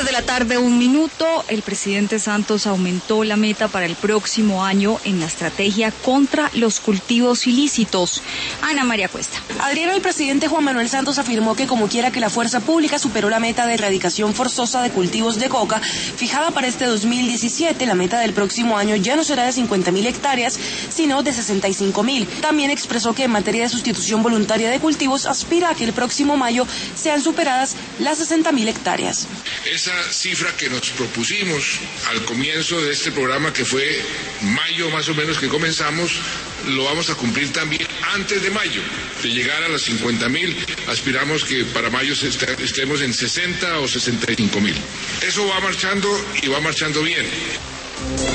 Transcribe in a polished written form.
de la tarde, 1 minuto. El presidente Santos aumentó la meta para el próximo año en la estrategia contra los cultivos ilícitos. Ana María Cuesta. Adriana, el presidente Juan Manuel Santos afirmó que como quiera que la fuerza pública superó la meta de erradicación forzosa de cultivos de coca fijada para este 2017, la meta del próximo año ya no será de 50.000 hectáreas, sino de 65.000. También expresó que en materia de sustitución voluntaria de cultivos aspira a que el próximo mayo sean superadas las 60.000 hectáreas. Esa cifra que nos propusimos al comienzo de este programa, que fue mayo más o menos que comenzamos, lo vamos a cumplir también antes de mayo, de llegar a las 50.000. Aspiramos que para mayo estemos en 60 o 65.000. Eso va marchando y va marchando bien.